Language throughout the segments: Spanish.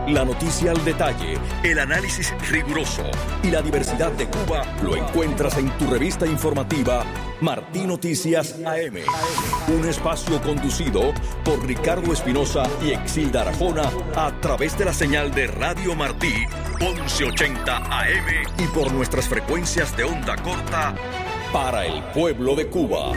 La noticia al detalle, el análisis riguroso y la diversidad de Cuba lo encuentras en tu revista informativa Martí Noticias AM. Un espacio conducido por Ricardo Espinosa y Exilda Arjona a través de la señal de Radio Martí 1180 AM y por nuestras frecuencias de onda corta para el pueblo de Cuba.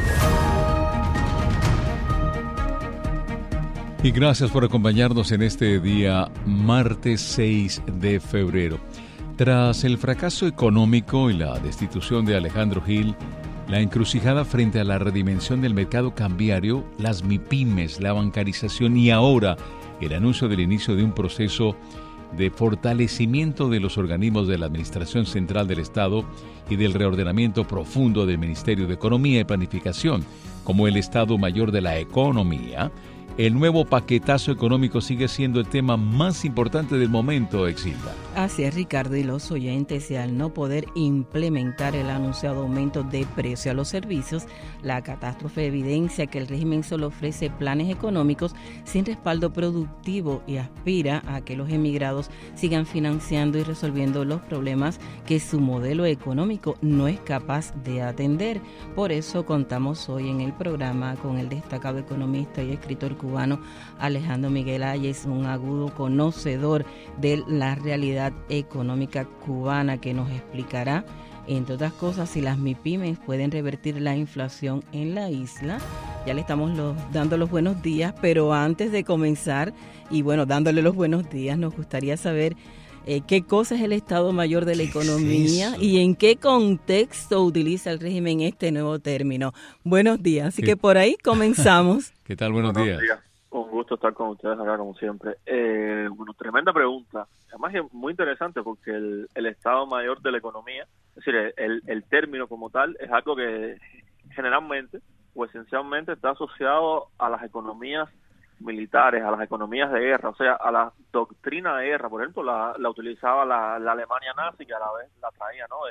Y gracias por acompañarnos en este día, martes 6 de febrero. Tras el fracaso económico y la destitución de Alejandro Gil, la encrucijada frente a la redimensión del mercado cambiario, las MIPYMES, la bancarización y ahora el anuncio del inicio de un proceso de fortalecimiento de los organismos de la Administración Central del Estado y del reordenamiento profundo del Ministerio de Economía y Planificación, como el Estado Mayor de la Economía, el nuevo paquetazo económico sigue siendo el tema más importante del momento, Exilda. Así es, Ricardo, y los oyentes, y al no poder implementar el anunciado aumento de precio a los servicios, la catástrofe evidencia que el régimen solo ofrece planes económicos sin respaldo productivo y aspira a que los emigrados sigan financiando y resolviendo los problemas que su modelo económico no es capaz de atender. Por eso contamos hoy en el programa con el destacado economista y escritor cubano Alejandro Miguel Ayes, un agudo conocedor de la realidad económica cubana, que nos explicará, entre otras cosas, si las MIPYMES pueden revertir la inflación en la isla. Ya le estamos dando los buenos días, pero antes de comenzar, y bueno, dándole los buenos días, nos gustaría saber qué cosa es el Estado Mayor de la Economía y en qué contexto utiliza el régimen este nuevo término. Buenos días, así que por ahí comenzamos. ¿Qué tal? Buenos días. Un gusto estar con ustedes acá, como siempre. Bueno, tremenda pregunta. Además es muy interesante porque el Estado Mayor de la Economía, es decir, el término como tal, es algo que generalmente o esencialmente está asociado a las economías militares, a las economías de guerra, o sea, a la doctrina de guerra. Por ejemplo, la utilizaba la Alemania nazi, que a la vez la traía, ¿no?,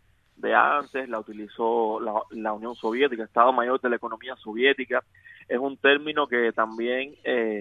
de antes, la utilizó la Unión Soviética, Estado Mayor de la Economía Soviética. Es un término que también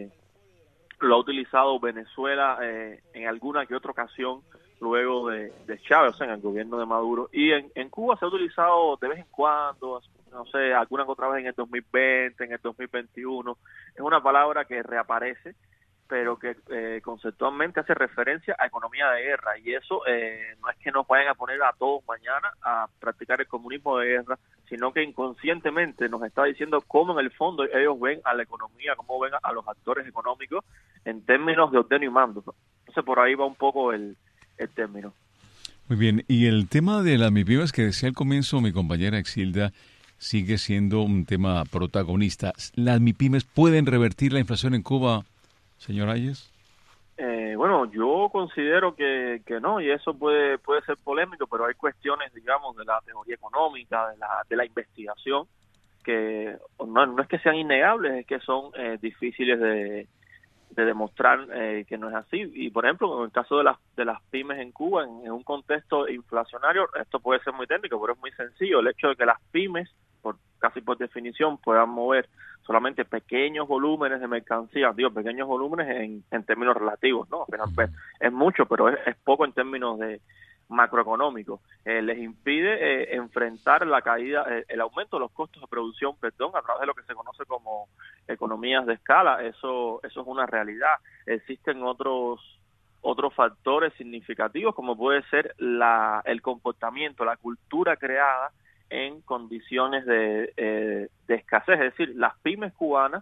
lo ha utilizado Venezuela en alguna que otra ocasión luego de Chávez, o sea, en el gobierno de Maduro. Y en Cuba se ha utilizado de vez en cuando, no sé, alguna que otra vez en el 2020, en el 2021. Es una palabra que reaparece, pero que conceptualmente hace referencia a economía de guerra, y eso no es que nos vayan a poner a todos mañana a practicar el comunismo de guerra, sino que inconscientemente nos está diciendo cómo en el fondo ellos ven a la economía, cómo ven a los actores económicos en términos de ordeno y mando. Entonces por ahí va un poco el término. Muy bien, y el tema de las MIPYMES que decía al comienzo mi compañera Exilda sigue siendo un tema protagonista. ¿Las MIPYMES pueden revertir la inflación en Cuba, señor Ayes? Bueno, yo considero que no, y eso puede ser polémico, pero hay cuestiones, digamos, de la teoría económica, de la investigación, que no es que sean innegables, es que son difíciles de demostrar que no es así. Y por ejemplo, en el caso de las pymes en Cuba, en un contexto inflacionario, esto puede ser muy técnico, pero es muy sencillo. El hecho de que las pymes, casi por definición, puedan mover solamente pequeños volúmenes de mercancías, pequeños volúmenes en términos relativos, ¿no? Pero, es mucho, pero es poco en términos de macroeconómicos. Les impide enfrentar la caída, el aumento de los costos de producción, a través de lo que se conoce como economías de escala. Eso es una realidad. Existen otros factores significativos, como puede ser el comportamiento, la cultura creada en condiciones de escasez. Es decir, las pymes cubanas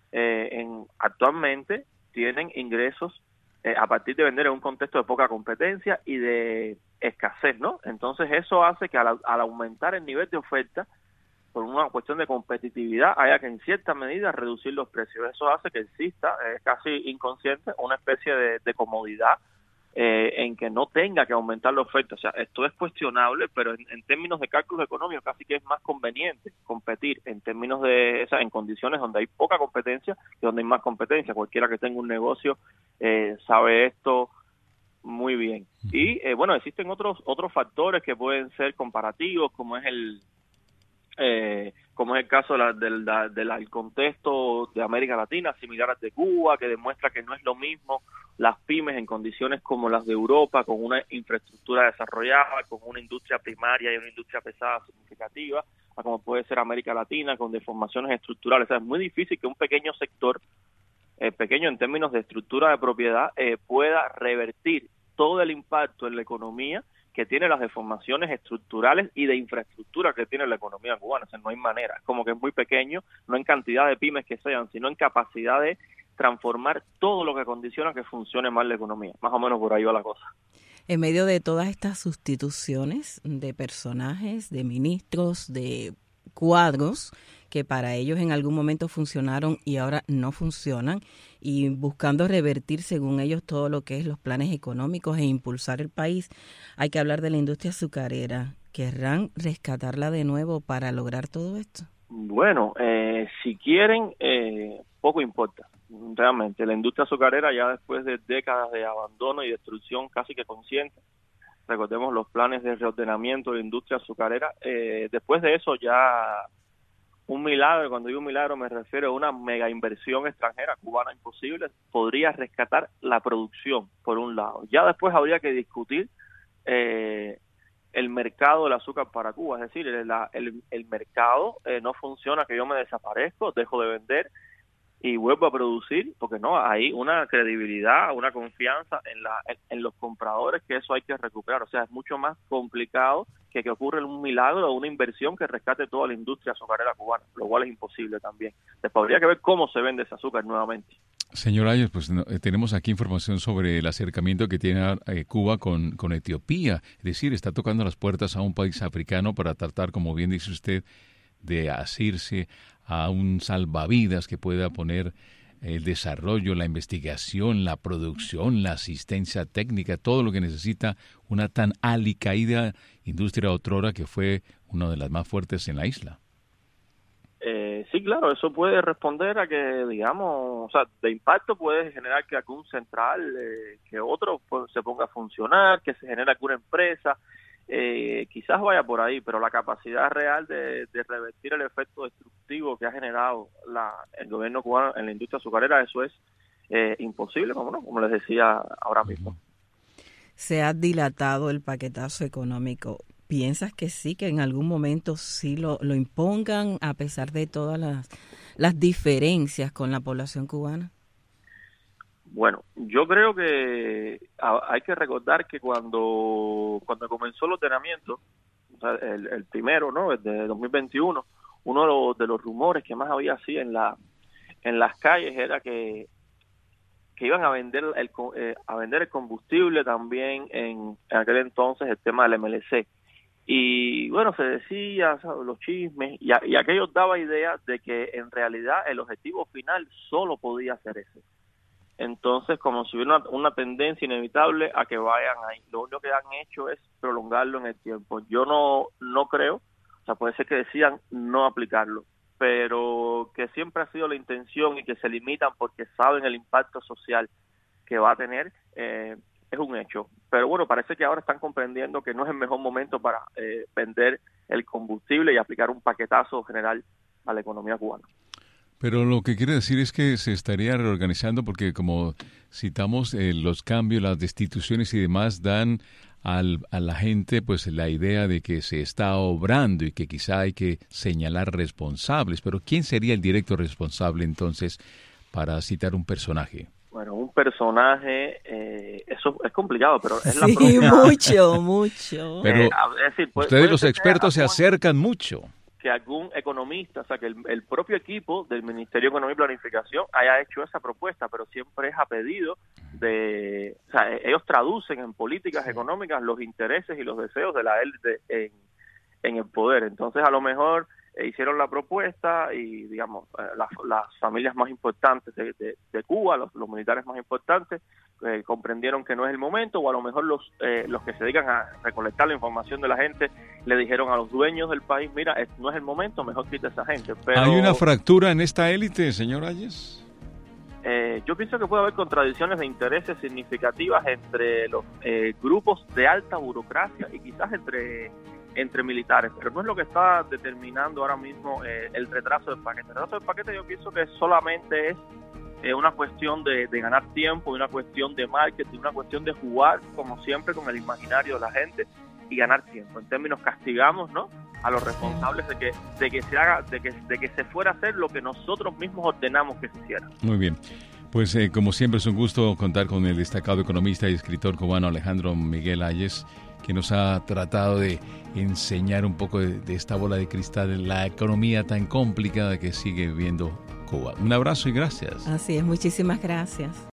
actualmente tienen ingresos a partir de vender en un contexto de poca competencia y de escasez, ¿no? Entonces eso hace que al aumentar el nivel de oferta, por una cuestión de competitividad, haya que en cierta medida reducir los precios. Eso hace que exista, casi inconsciente, una especie de comodidad en que no tenga que aumentar la oferta. O sea, esto es cuestionable, pero en términos de cálculos económicos casi que es más conveniente competir en términos en condiciones donde hay poca competencia y donde hay más competencia. Cualquiera que tenga un negocio sabe esto muy bien. Y bueno, existen otros factores que pueden ser comparativos, como es como es el caso del contexto de América Latina, similar al de Cuba, que demuestra que no es lo mismo las pymes en condiciones como las de Europa, con una infraestructura desarrollada, con una industria primaria y una industria pesada significativa, a como puede ser América Latina, con deformaciones estructurales. O sea, es muy difícil que un pequeño sector, pequeño en términos de estructura de propiedad, pueda revertir todo el impacto en la economía que tiene las deformaciones estructurales y de infraestructura que tiene la economía cubana. O sea, no hay manera, es como que es muy pequeño, no en cantidad de pymes que sean, sino en capacidad de transformar todo lo que condiciona que funcione mal la economía. Más o menos por ahí va la cosa. En medio de todas estas sustituciones de personajes, de ministros, de cuadros que para ellos en algún momento funcionaron y ahora no funcionan, y buscando revertir según ellos todo lo que es los planes económicos e impulsar el país, hay que hablar de la industria azucarera. ¿Querrán rescatarla de nuevo para lograr todo esto? Bueno, si quieren, poco importa. Realmente, la industria azucarera ya después de décadas de abandono y destrucción casi que consciente, recordemos los planes de reordenamiento de la industria azucarera, después de eso ya un milagro, cuando digo un milagro me refiero a una mega inversión extranjera cubana imposible, podría rescatar la producción, por un lado. Ya después habría que discutir el mercado del azúcar para Cuba, es decir, el mercado no funciona, que yo me desaparezco, dejo de vender y vuelvo a producir, porque no, hay una credibilidad, una confianza en los compradores, que eso hay que recuperar. O sea, es mucho más complicado que ocurra un milagro o una inversión que rescate toda la industria azucarera cubana, lo cual es imposible también. Después habría que ver cómo se vende ese azúcar nuevamente. Señor Ayers, pues tenemos aquí información sobre el acercamiento que tiene Cuba con Etiopía. Es decir, está tocando las puertas a un país africano para tratar, como bien dice usted, de asirse a un salvavidas que pueda poner el desarrollo, la investigación, la producción, la asistencia técnica, todo lo que necesita una tan alicaída industria otrora que fue una de las más fuertes en la isla. Sí, claro, eso puede responder a que, digamos, o sea, de impacto puede generar que algún central, que otro pues, se ponga a funcionar, que se genere alguna empresa, quizás vaya por ahí, pero la capacidad real de revertir el efecto destructivo que ha generado el gobierno cubano en la industria azucarera, eso es imposible, como les decía ahora mismo. Se ha dilatado el paquetazo económico. ¿Piensas que sí, que en algún momento sí lo impongan a pesar de todas las diferencias con la población cubana? Bueno, yo creo que hay que recordar que cuando comenzó el ordenamiento, o sea, el primero, ¿no?, el de 2021, uno de los rumores que más había así en las calles era que iban a vender el combustible también en aquel entonces, el tema del MLC. Y bueno, se decía, ¿sabes?, los chismes, y aquello daba idea de que en realidad el objetivo final solo podía ser ese. Entonces, como si hubiera una tendencia inevitable a que vayan ahí. Lo único que han hecho es prolongarlo en el tiempo. Yo no creo, o sea, puede ser que decidan no aplicarlo, pero que siempre ha sido la intención y que se limitan porque saben el impacto social que va a tener, es un hecho. Pero bueno, parece que ahora están comprendiendo que no es el mejor momento para vender el combustible y aplicar un paquetazo general a la economía cubana. Pero lo que quiere decir es que se estaría reorganizando porque, como citamos, los cambios, las destituciones y demás dan a la gente pues la idea de que se está obrando y que quizá hay que señalar responsables. Pero ¿quién sería el directo responsable entonces, para citar un personaje? Bueno, un personaje, eso es complicado, pero es sí, la propia... mucho. Pero es decir, ustedes los expertos se acercan mucho. Que algún economista, o sea, que el propio equipo del Ministerio de Economía y Planificación haya hecho esa propuesta, pero siempre es a pedido de... O sea, ellos traducen en políticas económicas los intereses y los deseos de la élite en el poder. Entonces, a lo mejor hicieron la propuesta y, digamos, las familias más importantes de Cuba, los militares más importantes, comprendieron que no es el momento, o a lo mejor los que se dedican a recolectar la información de la gente le dijeron a los dueños del país, mira, no es el momento, mejor quita a esa gente. Pero ¿hay una fractura en esta élite, señor Ayers? Yo pienso que puede haber contradicciones de intereses significativas entre los grupos de alta burocracia y quizás entre entre militares, pero no es lo que está determinando ahora mismo el retraso del paquete. El retraso del paquete yo pienso que solamente es una cuestión de ganar tiempo, una cuestión de marketing, una cuestión de jugar, como siempre, con el imaginario de la gente y ganar tiempo. En términos, castigamos, ¿no?, a los responsables de que se fuera a hacer lo que nosotros mismos ordenamos que se hiciera. Muy bien. Pues como siempre es un gusto contar con el destacado economista y escritor cubano Alejandro Miguel Ayes, que nos ha tratado de enseñar un poco de esta bola de cristal, la economía tan complicada que sigue viviendo Cuba. Un abrazo y gracias. Así es, muchísimas gracias.